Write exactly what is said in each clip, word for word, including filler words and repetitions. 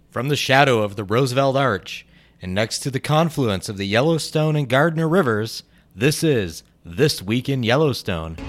From the shadow of the Roosevelt Arch and next to the confluence of the Yellowstone and Gardner Rivers, this is This Week in Yellowstone.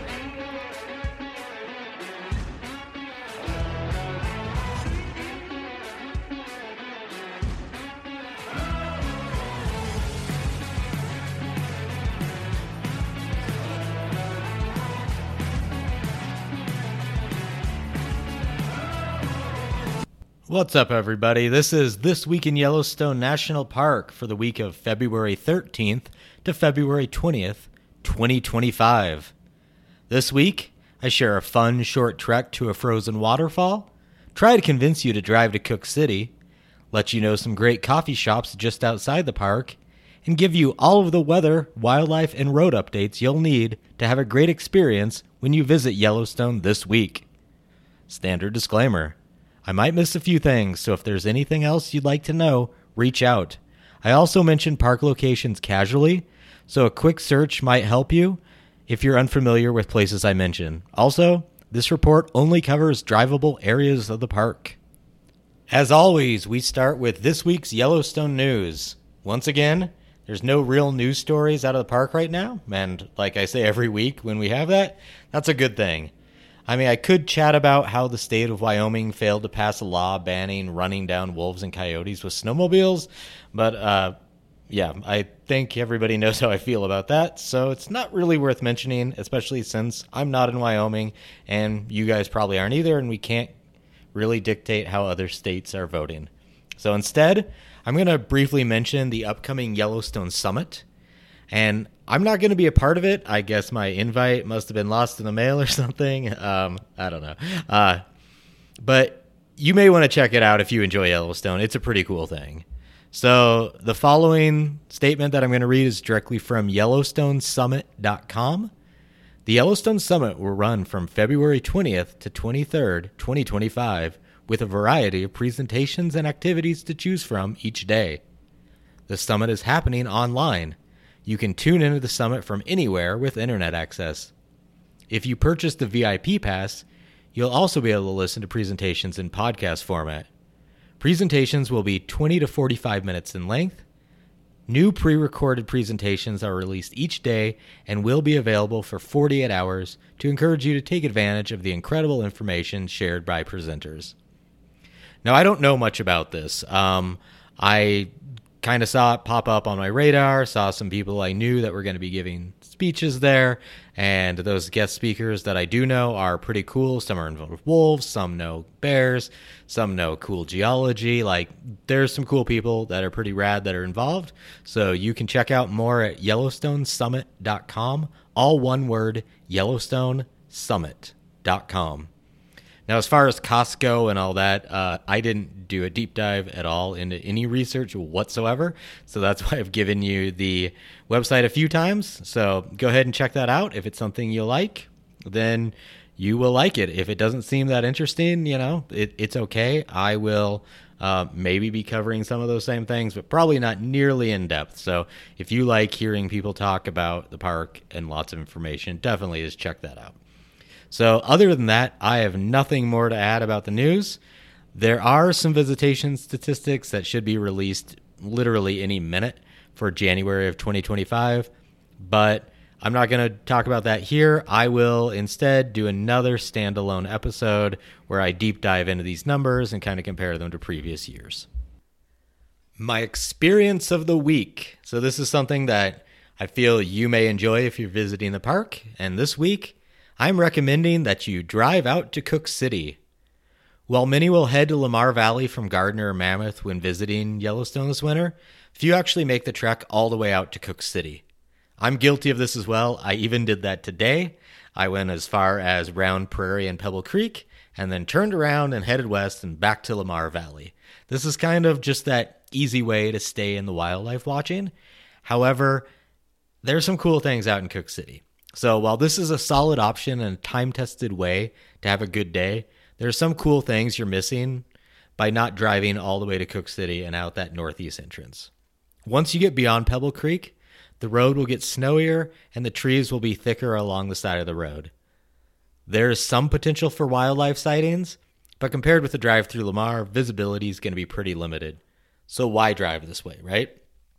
What's up, everybody? This is This Week in Yellowstone National Park for the week of February thirteenth to February twentieth, twenty twenty-five. This week, I share a fun short trek to a frozen waterfall, try to convince you to drive to Cook City, let you know some great coffee shops just outside the park, and give you all of the weather, wildlife, and road updates you'll need to have a great experience when you visit Yellowstone this week. Standard disclaimer. I might miss a few things, so if there's anything else you'd like to know, reach out. I also mention park locations casually, so a quick search might help you if you're unfamiliar with places I mention. Also, this report only covers drivable areas of the park. As always, we start with this week's Yellowstone news. Once again, there's no real news stories out of the park right now, and like I say every week when we have that, that's a good thing. I mean, I could chat about how the state of Wyoming failed to pass a law banning running down wolves and coyotes with snowmobiles, but uh, yeah, I think everybody knows how I feel about that, so it's not really worth mentioning, especially since I'm not in Wyoming, and you guys probably aren't either, and we can't really dictate how other states are voting. So instead, I'm going to briefly mention the upcoming Yellowstone Summit, and I'm not going to be a part of it. I guess my invite must have been lost in the mail or something. Um, I don't know. Uh, but you may want to check it out if you enjoy Yellowstone. It's a pretty cool thing. So the following statement that I'm going to read is directly from Yellowstone Summit dot com. The Yellowstone Summit will run from February twentieth to twenty-third, twenty twenty-five, with a variety of presentations and activities to choose from each day. The summit is happening online. You can tune into the summit from anywhere with internet access. If you purchase the V I P pass, you'll also be able to listen to presentations in podcast format. Presentations will be twenty to forty-five minutes in length. New pre-recorded presentations are released each day and will be available for forty-eight hours to encourage you to take advantage of the incredible information shared by presenters. Now, I don't know much about this. Um, I kind of saw it pop up on my radar, saw some people I knew that were going to be giving speeches there, and those guest speakers that I do know are pretty cool. Some are involved with wolves, some know bears, some know cool geology. Like, there's some cool people that are pretty rad that are involved, so you can check out more at Yellowstone Summit dot com, all one word, Yellowstone Summit dot com. Now, as far as costs go and all that, uh, I didn't do a deep dive at all into any research whatsoever, so that's why I've given you the website a few times. So go ahead and check that out. If it's something you like, then you will like it. If it doesn't seem that interesting, you know, it, it's okay. I will uh, maybe be covering some of those same things, but probably not nearly in depth. So if you like hearing people talk about the park and lots of information, definitely just check that out. So other than that, I have nothing more to add about the news. There are some visitation statistics that should be released literally any minute for January of twenty twenty-five, but I'm not going to talk about that here. I will instead do another standalone episode where I deep dive into these numbers and kind of compare them to previous years. My experience of the week. So this is something that I feel you may enjoy if you're visiting the park, and this week, I'm recommending that you drive out to Cook City. While many will head to Lamar Valley from Gardner or Mammoth when visiting Yellowstone this winter, few actually make the trek all the way out to Cook City. I'm guilty of this as well. I even did that today. I went as far as Round Prairie and Pebble Creek, and then turned around and headed west and back to Lamar Valley. This is kind of just that easy way to stay in the wildlife watching. However, there's some cool things out in Cook City. So while this is a solid option and a time-tested way to have a good day, there are some cool things you're missing by not driving all the way to Cook City and out that northeast entrance. Once you get beyond Pebble Creek, the road will get snowier and the trees will be thicker along the side of the road. There is some potential for wildlife sightings, But compared with the drive through Lamar, visibility is going to be pretty limited. So why drive this way, right?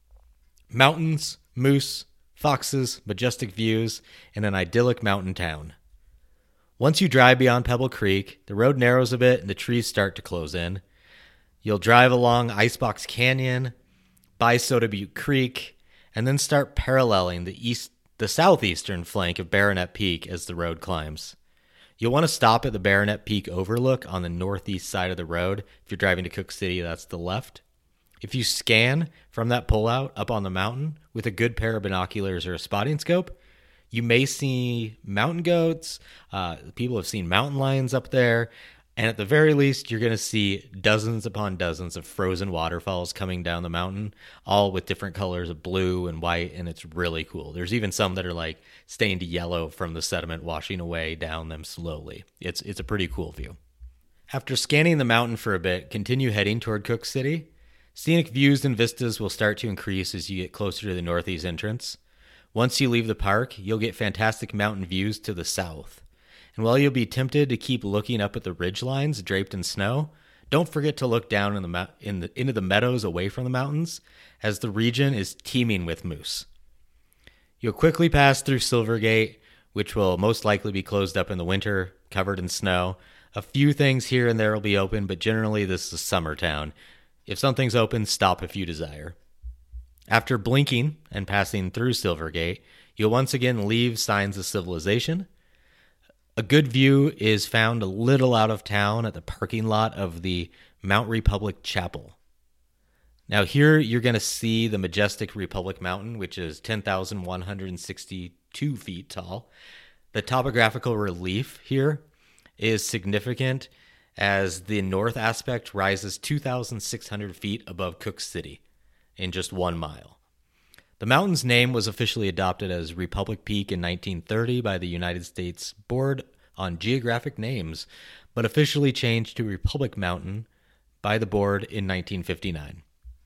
Mountains, moose, foxes, majestic views, and an idyllic mountain town. Once you drive beyond Pebble Creek, the road narrows a bit and the trees start to close in. You'll drive along Icebox Canyon, by Soda Butte Creek, and then start paralleling the east, the southeastern flank of Baronet Peak as the road climbs. You'll want to stop at the Baronet Peak overlook on the northeast side of the road. If you're driving to Cook City, that's the left. If you scan from that pullout up on the mountain with a good pair of binoculars or a spotting scope, you may see mountain goats. Uh, people have seen mountain lions up there. And at the very least, you're going to see dozens upon dozens of frozen waterfalls coming down the mountain, all with different colors of blue and white, and it's really cool. There's even some that are like stained yellow from the sediment washing away down them slowly. It's it's a pretty cool view. After scanning the mountain for a bit, continue heading toward Cook City. Scenic views and vistas will start to increase as you get closer to the northeast entrance. Once you leave the park, you'll get fantastic mountain views to the south. And while you'll be tempted to keep looking up at the ridge lines draped in snow, don't forget to look down in the, in the, into the meadows away from the mountains, as the region is teeming with moose. You'll quickly pass through Silvergate, which will most likely be closed up in the winter, covered in snow. A few things here and there will be open, but generally this is a summer town. If something's open, stop if you desire. After blinking and passing through Silvergate, you'll once again leave signs of civilization. A good view is found a little out of town at the parking lot of the Mount Republic Chapel. Now here you're going to see the majestic Republic Mountain, which is ten thousand one hundred sixty-two feet tall. The topographical relief here is significant as the north aspect rises two thousand six hundred feet above Cook City in just one mile. The mountain's name was officially adopted as Republic Peak in nineteen thirty by the United States Board on Geographic Names, but officially changed to Republic Mountain by the board in nineteen fifty-nine.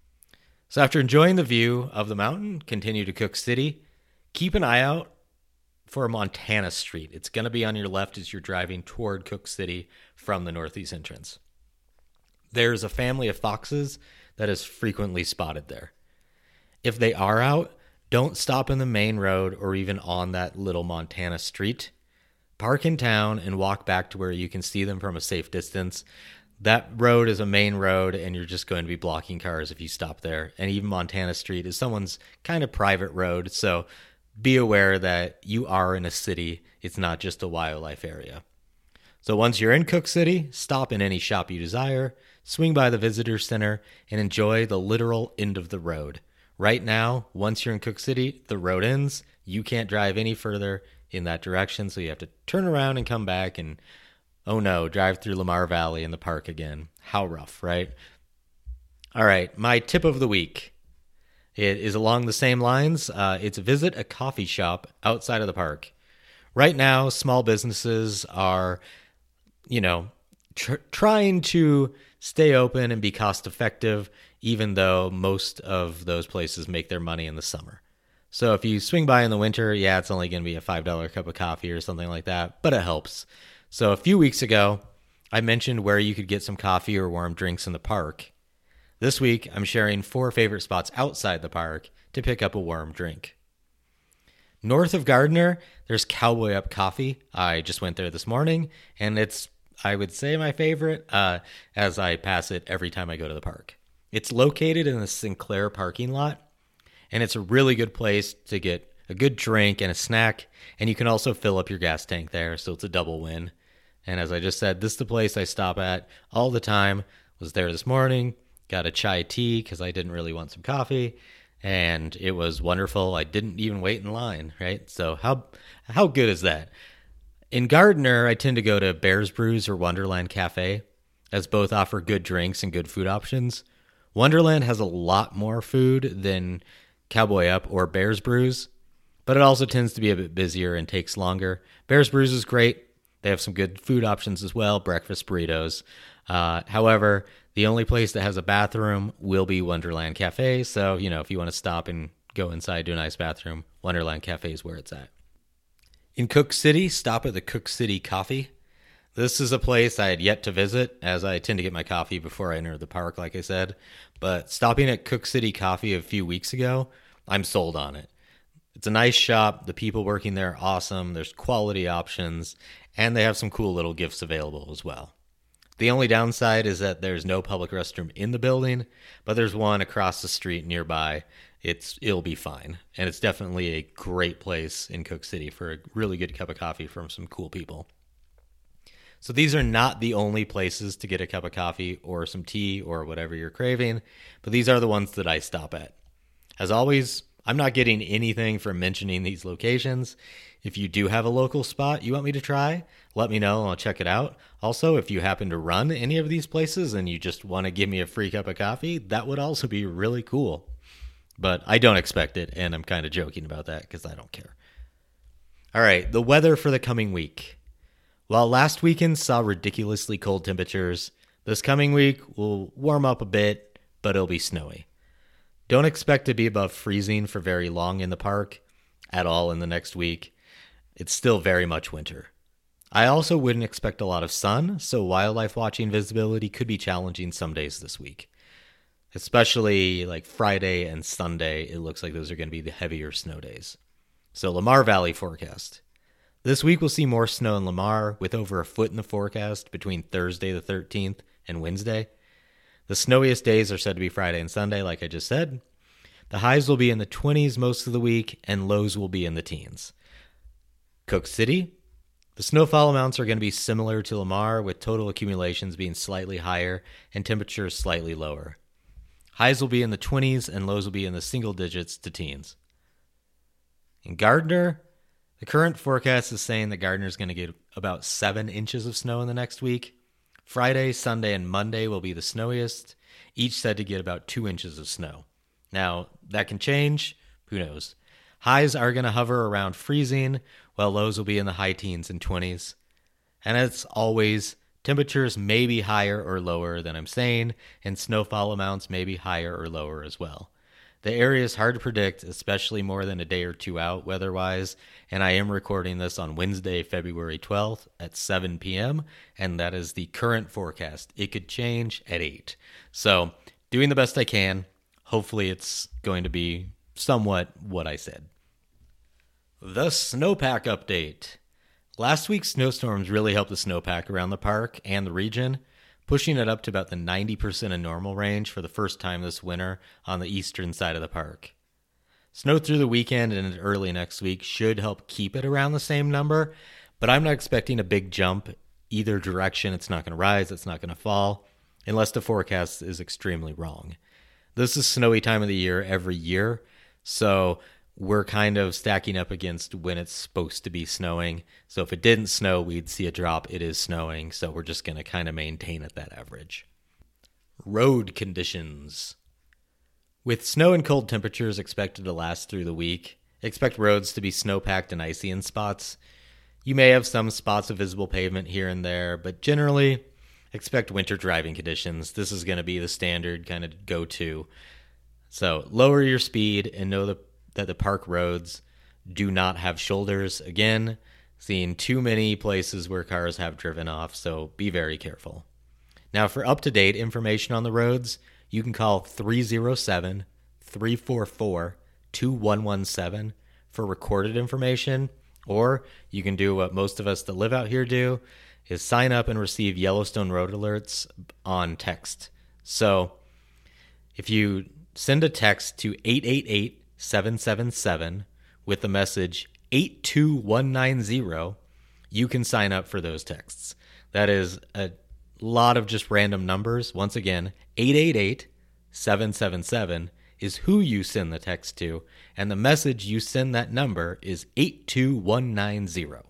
So after enjoying the view of the mountain, continue to Cook City. Keep an eye out for Montana Street. It's going to be on your left as you're driving toward Cook City from the northeast entrance. There's a family of foxes that is frequently spotted there. If they are out, don't stop in the main road or even on that little Montana street. Park in town and walk back to where you can see them from a safe distance. That road is a main road, and you're just going to be blocking cars if you stop there. And even Montana Street is someone's kind of private road, so be aware that you are in a city. It's not just a wildlife area. So once you're in Cook City, stop in any shop you desire, swing by the visitor center, and enjoy the literal end of the road. Right now, once you're in Cook City, the road ends. You can't drive any further in that direction, so you have to turn around and come back and, oh no, drive through Lamar Valley in the park again. How rough, right? All right, my tip of the week. It is along the same lines. Uh, it's visit a coffee shop outside of the park. Right now, small businesses are, you know, tr- trying to stay open and be cost effective, even though most of those places make their money in the summer. So if you swing by in the winter, yeah, it's only going to be a five dollars cup of coffee or something like that, but it helps. So a few weeks ago, I mentioned where you could get some coffee or warm drinks in the park. This week, I'm sharing four favorite spots outside the park to pick up a warm drink. North of Gardner, there's Cowboy Up Coffee. I just went there this morning, and it's, I would say, my favorite, uh, as I pass it every time I go to the park. It's located in the Sinclair parking lot, and it's a really good place to get a good drink and a snack, and you can also fill up your gas tank there, so it's a double win. And as I just said, this is the place I stop at all the time. Was there this morning, got a chai tea because I didn't really want some coffee, and it was wonderful. I didn't even wait in line, right? So how how good is that? In Gardner, I tend to go to Bears Brews or Wonderland Cafe, as both offer good drinks and good food options. Wonderland has a lot more food than Cowboy Up or Bears Brews, but it also tends to be a bit busier and takes longer. Bears Brews is great. They have some good food options as well, breakfast burritos. Uh, however, the only place that has a bathroom will be Wonderland Cafe. So, you know, if you want to stop and go inside to a nice bathroom, Wonderland Cafe is where it's at. In Cook City, stop at the Cook City Coffee. This is a place I had yet to visit, as I tend to get my coffee before I enter the park, like I said. But stopping at Cook City Coffee a few weeks ago, I'm sold on it. It's a nice shop. The people working there are awesome. There's quality options, and they have some cool little gifts available as well. The only downside is that there's no public restroom in the building, but there's one across the street nearby. It's it'll be fine, and it's definitely a great place in Cook City for a really good cup of coffee from some cool people. So these are not the only places to get a cup of coffee or some tea or whatever you're craving, but these are the ones that I stop at. As always, I'm not getting anything for mentioning these locations. If you do have a local spot you want me to try, let me know and I'll check it out. Also, if you happen to run any of these places and you just want to give me a free cup of coffee, that would also be really cool. But I don't expect it, and I'm kind of joking about that because I don't care. All right, the weather for the coming week. While last weekend saw ridiculously cold temperatures, this coming week will warm up a bit, but it'll be snowy. Don't expect to be above freezing for very long in the park at all in the next week. It's still very much winter. I also wouldn't expect a lot of sun, so wildlife watching visibility could be challenging some days this week. Especially like Friday and Sunday, it looks like those are going to be the heavier snow days. So Lamar Valley forecast. This week we'll see more snow in Lamar with over a foot in the forecast between Thursday the thirteenth and Wednesday. The snowiest days are said to be Friday and Sunday, like I just said. The highs will be in the twenties most of the week, and lows will be in the teens. Cook City. The snowfall amounts are going to be similar to Lamar, with total accumulations being slightly higher and temperatures slightly lower. Highs will be in the twenties, and lows will be in the single digits to teens. In Gardner, the current forecast is saying that Gardner is going to get about seven inches of snow in the next week. Friday, Sunday, and Monday will be the snowiest, each said to get about two inches of snow. Now, that can change. Who knows? Highs are going to hover around freezing, while lows will be in the high teens and twenties. And as always, temperatures may be higher or lower than I'm saying, and snowfall amounts may be higher or lower as well. The area is hard to predict, especially more than a day or two out weather-wise, and I am recording this on Wednesday, February twelfth at seven p.m., and that is the current forecast. It could change at eight. So, doing the best I can. Hopefully it's going to be somewhat what I said. The snowpack update. Last week's snowstorms really helped the snowpack around the park and the region, pushing it up to about the ninety percent of normal range for the first time this winter on the eastern side of the park. Snow through the weekend and early next week should help keep it around the same number, but I'm not expecting a big jump either direction. It's not going to rise, it's not going to fall, unless the forecast is extremely wrong. This is snowy time of the year every year, so we're kind of stacking up against when it's supposed to be snowing. So if it didn't snow, we'd see a drop. It is snowing, so we're just going to kind of maintain at that average. Road conditions. With snow and cold temperatures expected to last through the week, expect roads to be snow-packed and icy in spots. You may have some spots of visible pavement here and there, but generally, expect winter driving conditions. This is going to be the standard kind of go-to. So lower your speed and know the that the park roads do not have shoulders. Again, seeing too many places where cars have driven off, so be very careful. Now, for up-to-date information on the roads, you can call three oh seven, three four four, two one one seven for recorded information, or you can do what most of us that live out here do, is sign up and receive Yellowstone road alerts on text. So if you send a text to eight eight eight, seven seven seven with the message eight two one nine zero, you can sign up for those texts. That is a lot of just random numbers. Once again, eight eight eight, seven seven seven is who you send the text to, and the message you send that number is eight two one nine zero.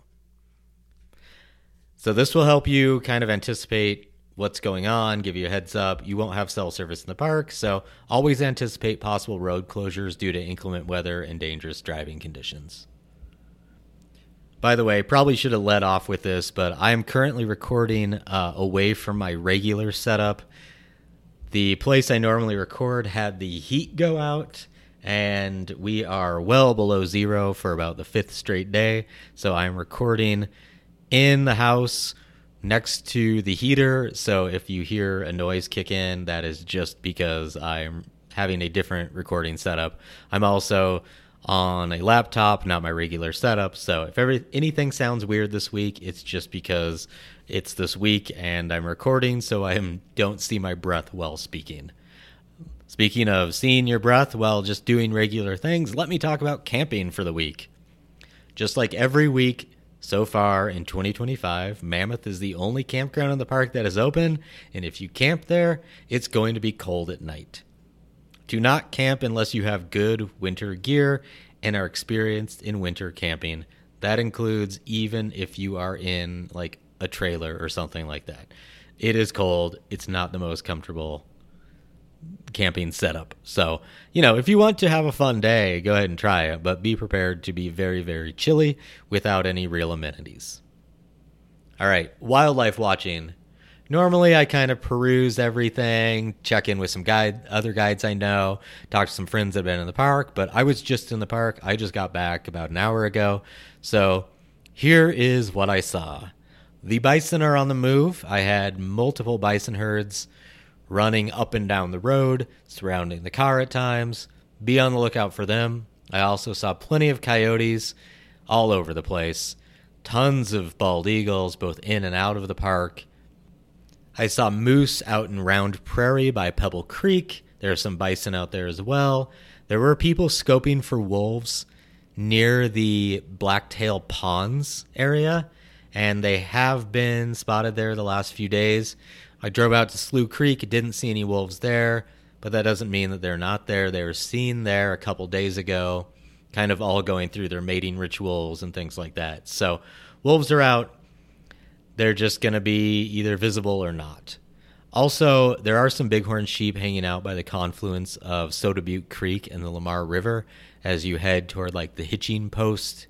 So this will help you kind of anticipate what's going on, give you a heads up. You won't have cell service in the park, so always anticipate possible road closures due to inclement weather and dangerous driving conditions. By the way, probably should have led off with this, but I am currently recording uh, away from my regular setup. The place I normally record had the heat go out, and we are well below zero for about the fifth straight day, so I'm recording in the house, next to the heater. So if you hear a noise kick in, that is just because I'm having a different recording setup. I'm also on a laptop, not my regular setup. So if every, anything sounds weird this week, it's just because it's this week and I'm recording, so I am, don't see my breath while speaking. Speaking of seeing your breath while just doing regular things, let me talk about camping for the week. Just like every week so far in twenty twenty-five, Mammoth is the only campground in the park that is open, and if you camp there, it's going to be cold at night. Do not camp unless you have good winter gear and are experienced in winter camping. That includes even if you are in like a trailer or something like that. It is cold. It's not the most comfortable camping setup. So, you know, if you want to have a fun day, go ahead and try it, but be prepared to be very, very chilly without any real amenities. All right, wildlife watching. Normally, I kind of peruse everything, check in with some guide, other guides I know, talk to some friends that have been in the park, but I was just in the park. I just got back about an hour ago. So here is what I saw. The bison are on the move. I had multiple bison herds running up and down the road, surrounding the car at times. Be on the lookout for them. I also saw plenty of coyotes all over the place. Tons of bald eagles, both in and out of the park. I saw moose out in Round Prairie by Pebble Creek. There are some bison out there as well. There were people scoping for wolves near the Blacktail Ponds area, and they have been spotted there the last few days. I drove out to Slough Creek, didn't see any wolves there, but that doesn't mean that they're not there. They were seen there a couple days ago, kind of all going through their mating rituals and things like that. So wolves are out. They're just going to be either visible or not. Also, there are some bighorn sheep hanging out by the confluence of Soda Butte Creek and the Lamar River as you head toward like the hitching post.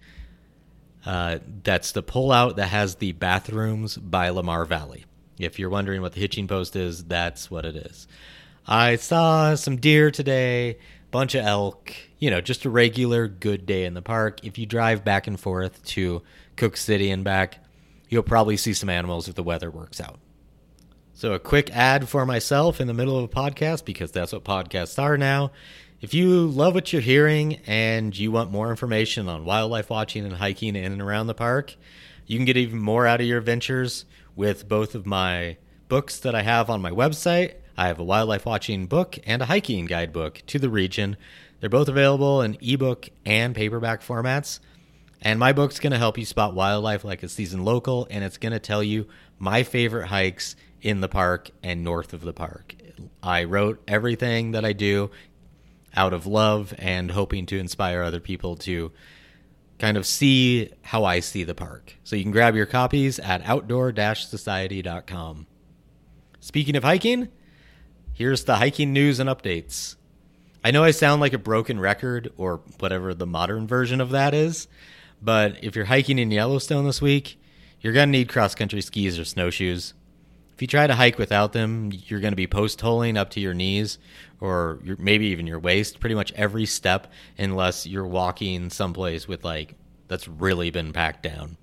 Uh, that's the pullout that has the bathrooms by Lamar Valley. If you're wondering what the hitching post is, that's what it is. I saw some deer today, bunch of elk, you know, just a regular good day in the park. If you drive back and forth to Cook City and back, you'll probably see some animals if the weather works out. So a quick ad for myself in the middle of a podcast, because that's what podcasts are now. If you love what you're hearing and you want more information on wildlife watching and hiking in and around the park, you can get even more out of your adventures with both of my books that I have on my website. I have a wildlife watching book and a hiking guidebook to the region. They're both available in ebook and paperback formats. And my book's going to help you spot wildlife like it's season local, and it's going to tell you my favorite hikes in the park and north of the park. I wrote everything that I do out of love and hoping to inspire other people to kind of see how I see the park. So you can grab your copies at outdoor dash society dot com. Speaking of hiking, here's the hiking news and updates. I know I sound like a broken record, or whatever the modern version of that is, but if you're hiking in Yellowstone this week, you're going to need cross-country skis or snowshoes. If you try to hike without them, you're going to be post-holing up to your knees, or your, maybe even your waist, pretty much every step, unless you're walking someplace with like that's really been packed down.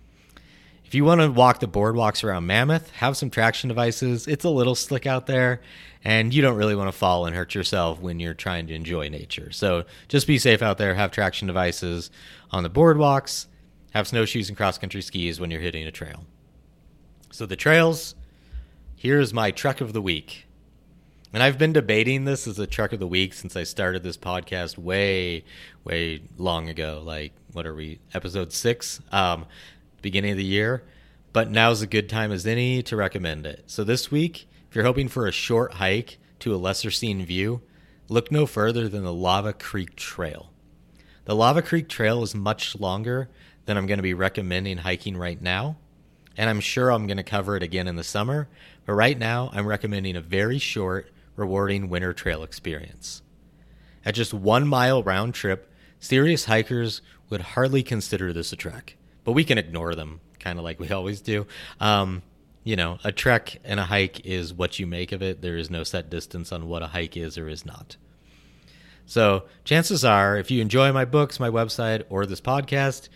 If you want to walk the boardwalks around Mammoth, have some traction devices. It's a little slick out there, and you don't really want to fall and hurt yourself when you're trying to enjoy nature. So just be safe out there. Have traction devices on the boardwalks. Have snowshoes and cross-country skis when you're hitting a trail. So the trails, here's my truck of the week. And I've been debating this as a truck of the week since I started this podcast way, way long ago. Like, what are we, episode six? Um, beginning of the year. But now's a good time as any to recommend it. So this week, if you're hoping for a short hike to a lesser seen view, look no further than the Lava Creek Trail. The Lava Creek Trail is much longer than I'm going to be recommending hiking right now, and I'm sure I'm going to cover it again in the summer, but right now I'm recommending a very short, rewarding winter trail experience. At just one mile round trip, serious hikers would hardly consider this a trek, but we can ignore them, kind of like we always do. Um, you know, a trek and a hike is what you make of it. There is no set distance on what a hike is or is not. So chances are, if you enjoy my books, my website, or this podcast,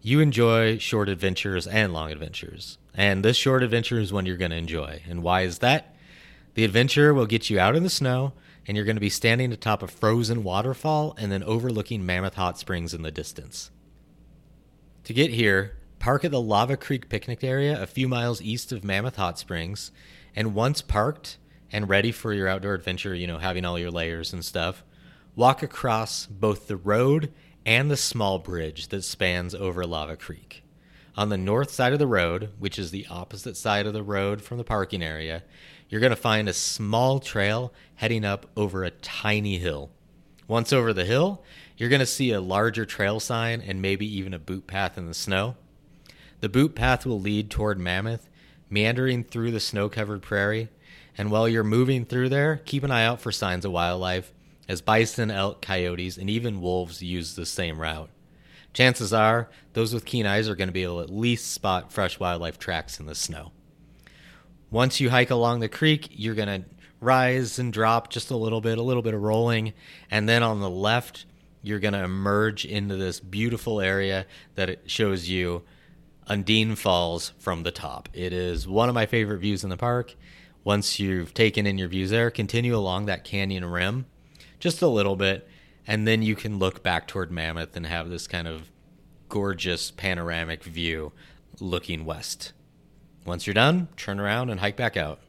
you enjoy short adventures and long adventures. And this short adventure is one you're going to enjoy. And why is that? The adventure will get you out in the snow, and you're going to be standing atop a frozen waterfall and then overlooking Mammoth Hot Springs in the distance. To get here, park at the Lava Creek picnic area a few miles east of Mammoth Hot Springs, and once parked and ready for your outdoor adventure, you know, having all your layers and stuff, walk across both the road and the small bridge that spans over Lava Creek. On the north side of the road, which is the opposite side of the road from the parking area, you're going to find a small trail heading up over a tiny hill. Once over the hill, you're going to see a larger trail sign and maybe even a boot path in the snow. The boot path will lead toward Mammoth, meandering through the snow-covered prairie, and while you're moving through there, keep an eye out for signs of wildlife, as bison, elk, coyotes, and even wolves use the same route. Chances are, those with keen eyes are going to be able to at least spot fresh wildlife tracks in the snow. Once you hike along the creek, you're going to rise and drop just a little bit, a little bit of rolling, and then on the left, you're going to emerge into this beautiful area that it shows you Undine Falls from the top. It is one of my favorite views in the park. Once you've taken in your views there, continue along that canyon rim just a little bit, and then you can look back toward Mammoth and have this kind of gorgeous panoramic view looking west. Once you're done, turn around and hike back out.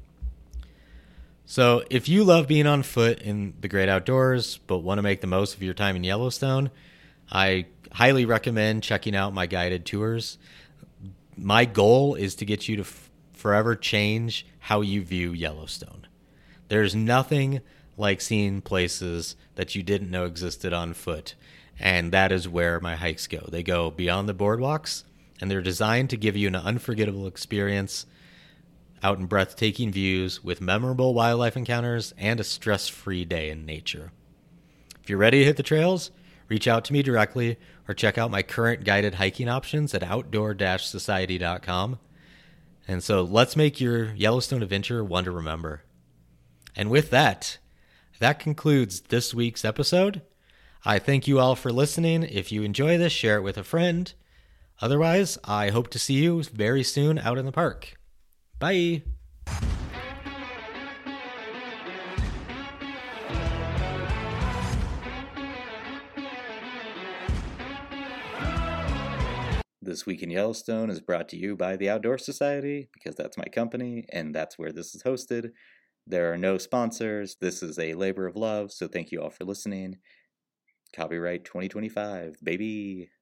So if you love being on foot in the great outdoors but want to make the most of your time in Yellowstone, I highly recommend checking out my guided tours. My goal is to get you to f- forever change how you view Yellowstone. There's nothing like seeing places that you didn't know existed on foot, and that is where my hikes go. They go beyond the boardwalks, and they're designed to give you an unforgettable experience out in breathtaking views with memorable wildlife encounters and a stress-free day in nature. If you're ready to hit the trails, reach out to me directly or check out my current guided hiking options at outdoor dash society dot com. And so let's make your Yellowstone adventure one to remember. And with that, that concludes this week's episode. I thank you all for listening. If you enjoy this, share it with a friend. Otherwise, I hope to see you very soon out in the park. Bye. This Week in Yellowstone is brought to you by the Outdoor Society, because that's my company, and that's where this is hosted. There are no sponsors. This is a labor of love, so thank you all for listening. Copyright twenty twenty-five, baby.